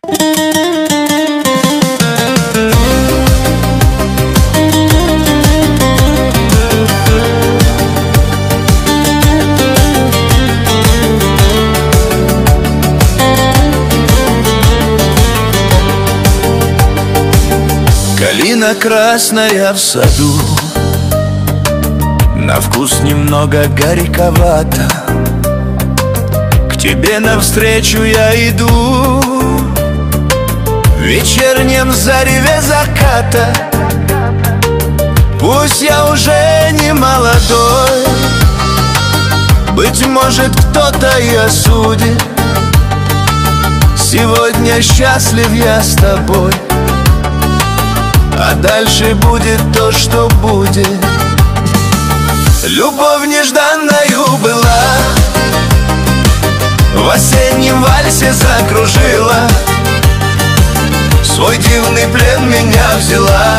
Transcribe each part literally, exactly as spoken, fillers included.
Калина красная в саду, на вкус немного горьковато. К тебе навстречу я иду в вечернем зареве заката. Пусть я уже не молодой, быть может, кто-то и осудит. Сегодня счастлив я с тобой, а дальше будет то, что будет. Любовь нежданною была, в осеннем вальсе закружила, свой дивный плен меня взяла,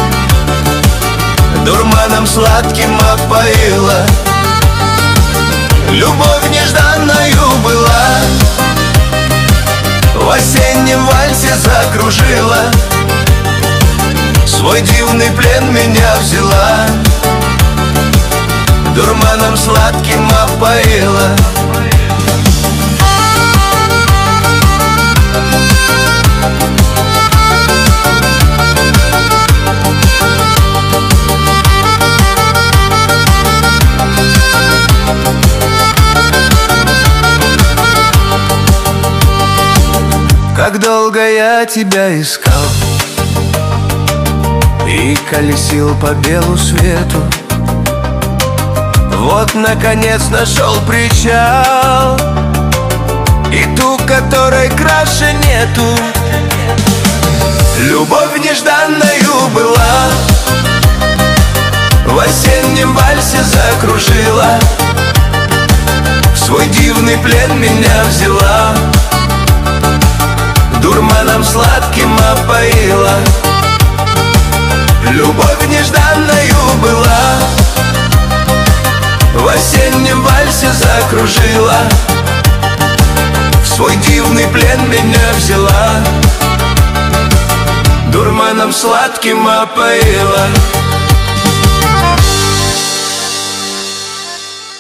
дурманом сладким опоила. Любовь нежданною была, в осеннем вальсе закружила, свой дивный плен меня взяла, дурманом сладким опоила. Как долго я тебя искал и колесил по белу свету, вот, наконец, нашел причал, и ту, которой краше нету. Любовь нежданною была, в осеннем вальсе закружила, в свой дивный плен меня взяла, дурманом сладким опоила. Любовь нежданною была, в осеннем вальсе закружила, в свой дивный плен меня взяла, дурманом сладким опоила.